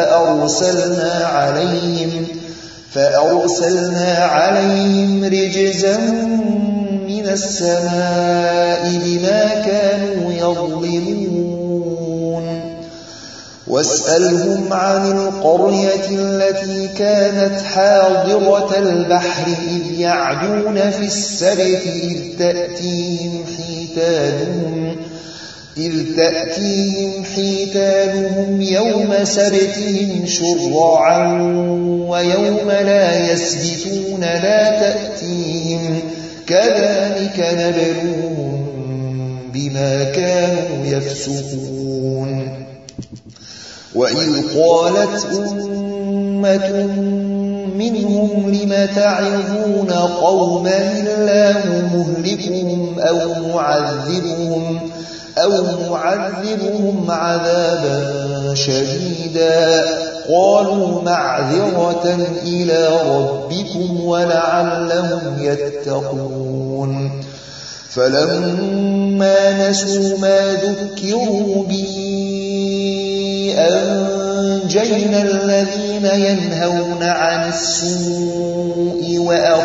فأرسلنا عليهم رجزا من السماء بما كانوا يظلمون واسألهم عن القرية التي كانت حاضرة البحر إذ يعدون في السبت إذ تأتيهم حيتانهم يوم سبتهم شرعا ويوم لا يسبتون لا تأتيهم كذلك نبلوهم بما كانوا يفسقون وإذ قالت أمة منهم لم تعظون قوما الله مهلكهم أو معذبهم عذابا شديدا قالوا معذرة إلى ربكم ولعلهم يتقون فلما نسوا ما ذكروا به أنجينا الذين ينهون عن السوء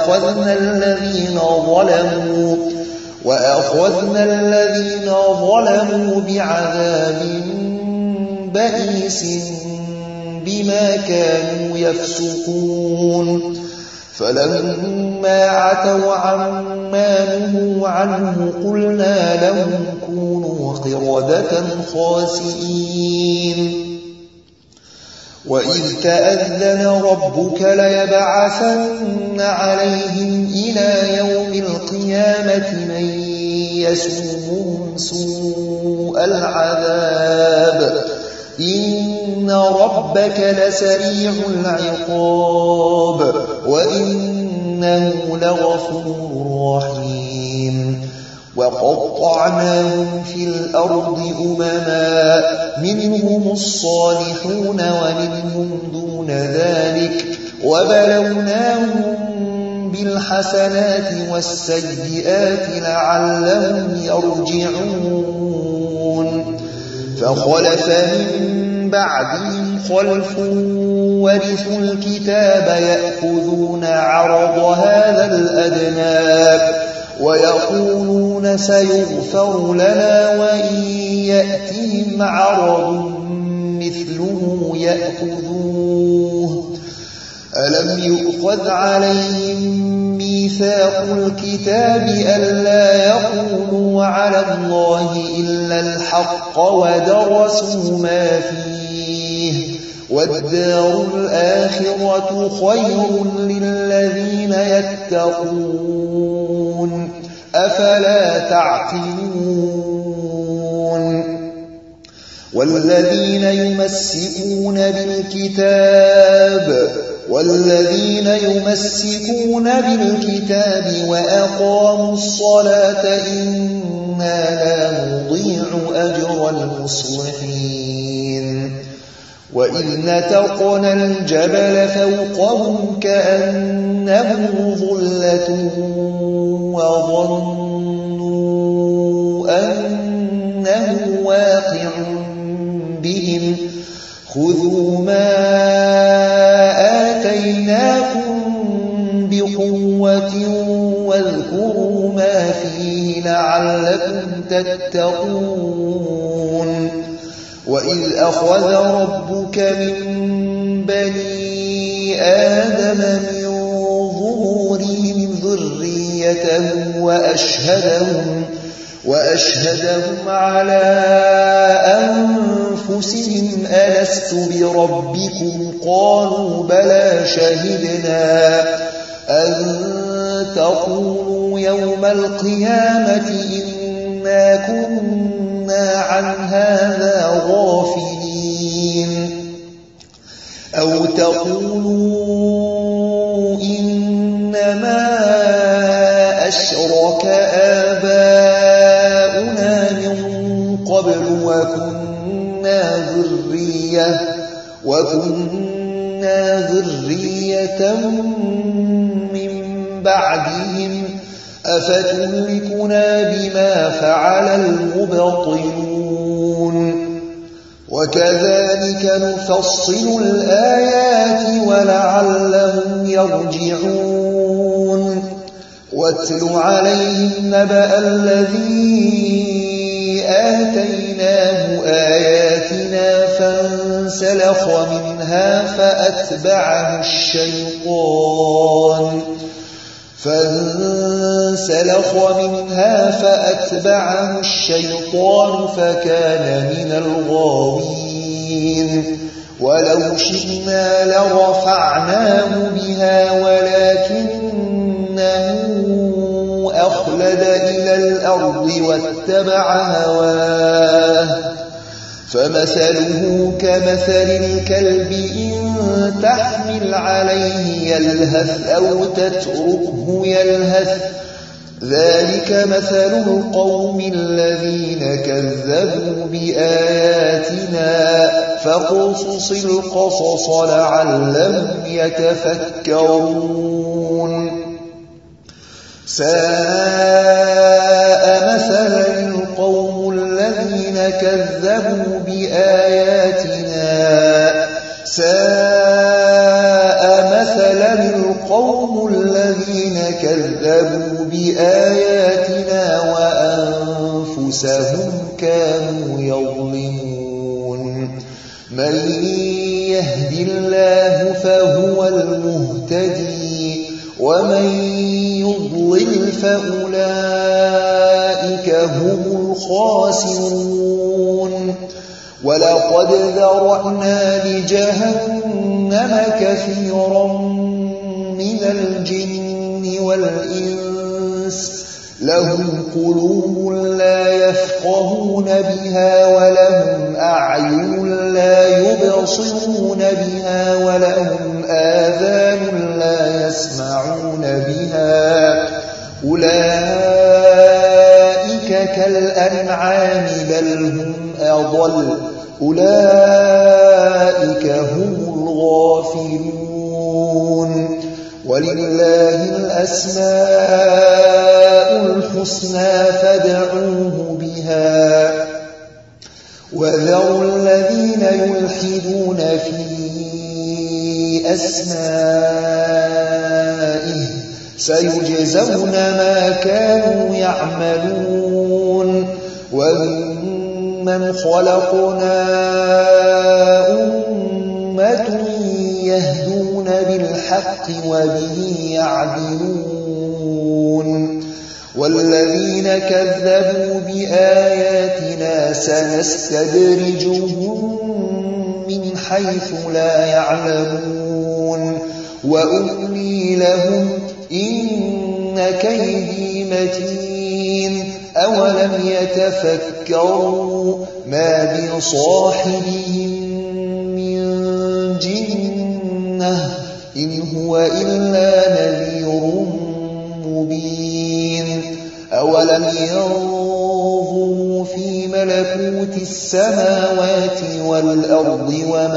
وأخذنا الذين ظلموا بعذاب بئيس بما كانوا يفسقون فلما عتوا عما نهوا عنه قلنا لهم كونوا قردة خاسئين وإذ تأذن ربك ليبعثن عليهم إلى يوم القيامة من يسومهم سوء العذاب إن ربك لسريع العقاب وإنه لغفور رحيم وقطعناهم في الأرض أمما منهم الصالحون ومنهم دون ذلك وبلوناهم بالحسنات والسيئات لعلهم يرجعون فخلف من بعدهم خلف ورثوا الكتاب يأخذون عرض هذا الأدنى ويقولون سيغفر لنا وإن يأتهم عرض مثله يأخذوه ألم يؤخذ عليهم ميثاق الكتاب ألا يقولوا على الله إلا الحق ودرسوا ما فيه والدار الآخرة خير للذين يتقون أفلا تعقلون والذين يمسكون بالكتاب وأقاموا الصلاة إنا لا نضيع أجر المصلحين وإذ نتقنا الجبل فوقهم كأنه ظلة وظنوا أنه واقع بهم خذوا ما آتيناكم بقوة واذكروا ما فيه لعلكم تتقون وإذ أخذ ربك من بني آدم من ظهورهم ذريتهم وأشهدهم على أنفسهم ألست بربكم قالوا بلى شهدنا أن تقولوا يوم القيامة إنا كنا عن هذا غافلين أو تقولوا إنما أشرك آباؤنا من قبل وكنا ذرية من بعدهم أفتهلكنا بما فعل المبطلون وكذلك نفصل الآيات ولعلهم يرجعون واتل عليهم نبأ الذي آتيناه آياتنا فانسلخ منها فأتبعه الشيطان فكان من الغاوين ولو شئنا لرفعناه بها ولكنه أخلد إلى الأرض واتبع هواه فمثله كمثل الكلب إن تحمل عليه يلهث أو تتركه يلهث ذلك مثل القوم الذين كذبوا بآياتنا فاقصص القصص لعلهم يتفكرون ساء مثلا القوم الذين كذبوا بآياتنا وأنفسهم كانوا يظلمون من يهد الله فهو المهتدي ومن يضلل فأولئك هم الخاسرون ولقد ذرأنا لجهنم كثيرا من الجن والإنس لهم قلوب لا يفقهون بها ولهم أعين لا يبصرون بها ولهم آذان لا يسمعون بها أولئك كالأنعام بل هم أضل أولئك هم الغافلون ولله الأسماء الحسنى فادعوه بها وذروا الذين يلحدون في أسمائه سيجزون ما كانوا يعملون ومن خلقنا أمة يهدون بالحق وبه يعدلون والذين كذبوا بآياتنا سنستدرجهم من حيث لا يعلمون وأملي لهم إن كيدي متين أولم يتفكروا ما بصاحبهم من جنة إن هو إلا نذير مبين أولم ينظروا في ملكوت السماوات والأرض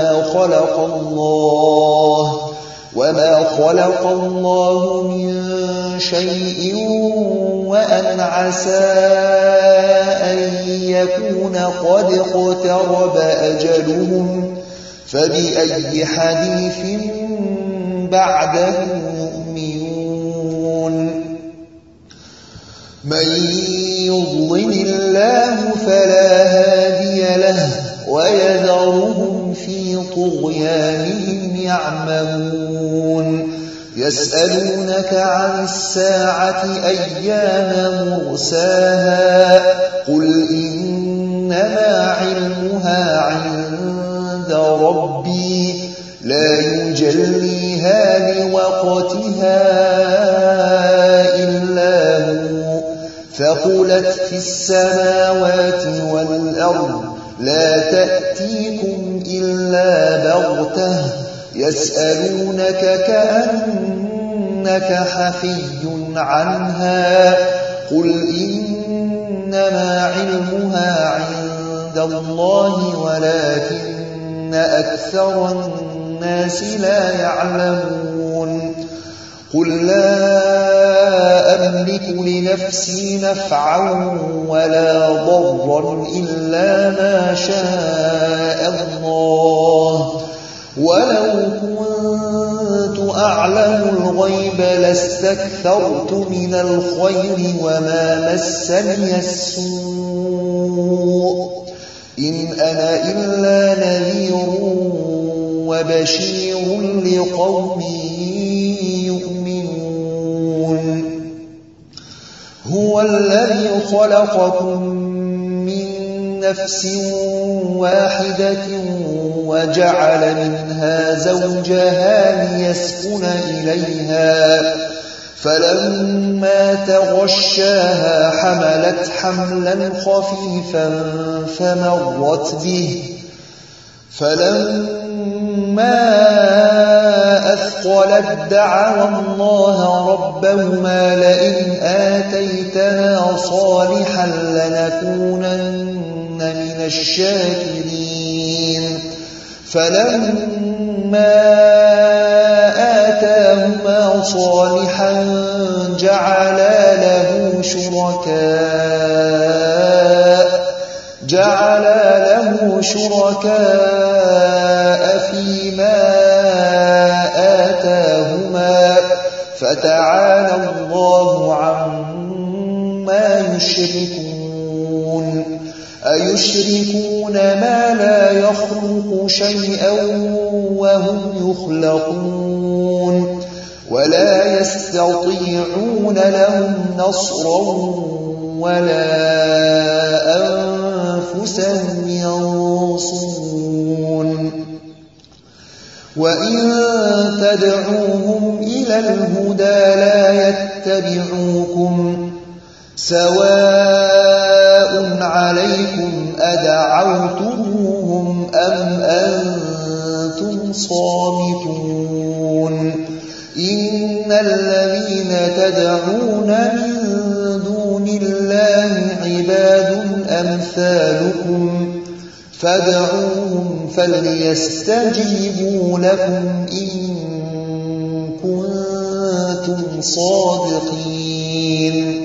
وما خلق الله من شيء وأن عسى أن يكون قد اقترب أجلهم فبأي حديث بعده يؤمنون من يضلل الله فلا هادي له ويذرهم في طغيانهم يعمهون يسألونك عن الساعة أيان مرساها قل إنما علمها عند ربي لا يجليها لوقتها إلا هو ثقلت في السماوات والأرض لا تأتيكم إلا بغتة يسألونك كأنك حفي عنها قل إنما علمها عند الله ولكن أكثر الناس لا يعلمون قل لا أملك لنفسي نفعا ولا ضرا إلا ما شاء الله ولو كنت أعلم الغيب لاستكثرت من الخير وما مسني السوء إن أنا إلا نذير وبشير لقوم يؤمنون هو الذي خلقكم من نفس واحدة وجعل منها زوجها ليسكن إليها فلما تغشاها حملت حملا خفيفا فمرت به فلما أثقلت دعوا الله ربهما لئن آتيتنا صالحا لنكونن من الشاكرين فلما آتاهما صالحا جعلا له شركاء فيما آتاهما فتعالى الله عما يشركون أيشركون ما لا يخلق شيئا وهم يخلقون ولا يستطيعون لهم نصرا ولا أنفسهم ينصرون وإن تدعوهم إلى الهدى لا يتبعوكم سواء عليكم أدعوتموهم أم أنتم صامتون إن الذين تدعون من دون الله عباد أمثالكم فادعوهم فليستجيبوا لكم إن كنتم صادقين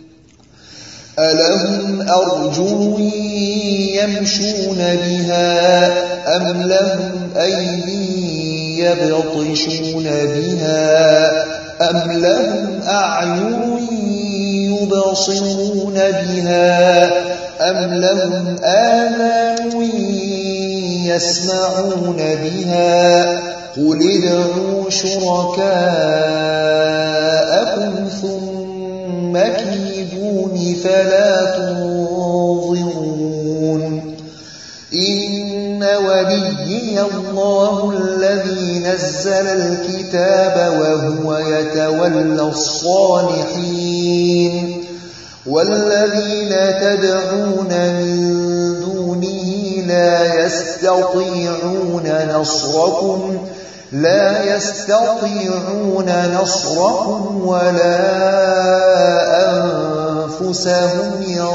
ألهم أرجل يمشون بها أم لهم أيدي يبطشون بها أم لهم أعين يبصرون بها أم لهم آذان يسمعون بها قل ادعوا شركاءكم ثم كيدون فلا تنظرون إن وليي الله الذي نزل الكتاب وهو يتولى الصالحين والذين تدعون من دونه لا يستطيعون نصركم ولا أنفسهم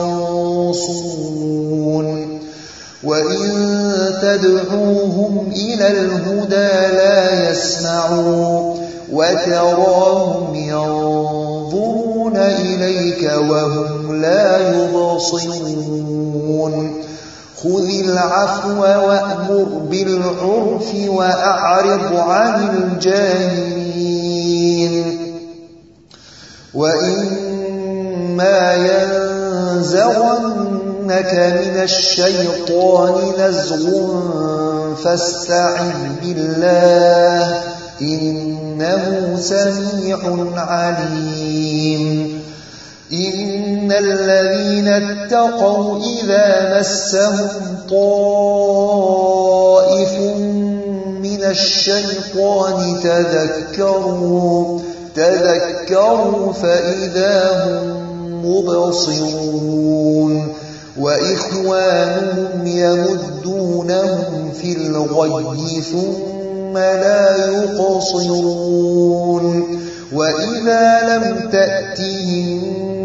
ينصرون وإن تدعوهم إلى الهدى لا يسمعوا وتراهم ينظرون إليك وهم لا يبصرون خذ العفو وأمر بالعرف وأعرض عن الجاهلين وإما ينزغنك من الشيطان نزغ فاستعذ بالله إنه سميع عليم إن الذين اتقوا إذا مسهم طائف من الشيطان تذكروا فإذا هم مبصرون وإخوانهم يمدونهم في الغي ثم لا يقصرون وإذا لم تأتهم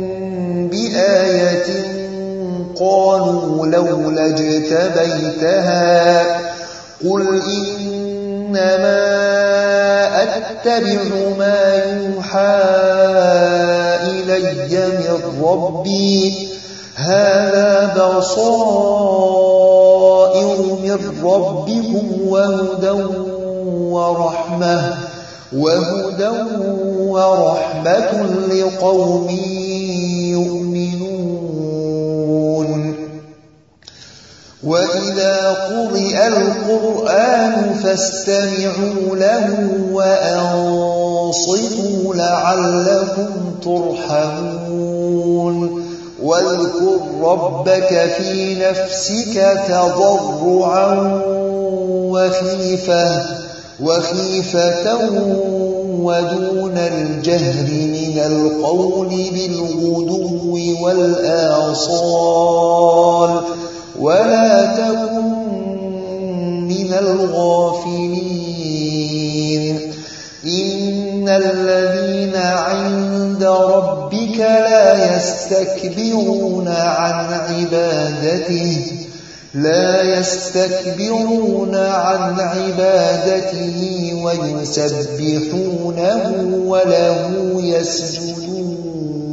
بآية قالوا لولا اجتبيتها قل إنما أتبع ما يوحى إلي من ربي هذا بصائر من ربكم وهدى ورحمة لقوم يؤمنون وإذا قرئ القرآن فاستمعوا له وأنصتوا لعلكم ترحمون واذكر ربك في نفسك تضرعا وخيفة ودون الجهر من القول بالغدو والآصال ولا تكن من الغافلين إن الذين عند ربك لا يستكبرون عن عبادته ويسبحونه وله يسجدون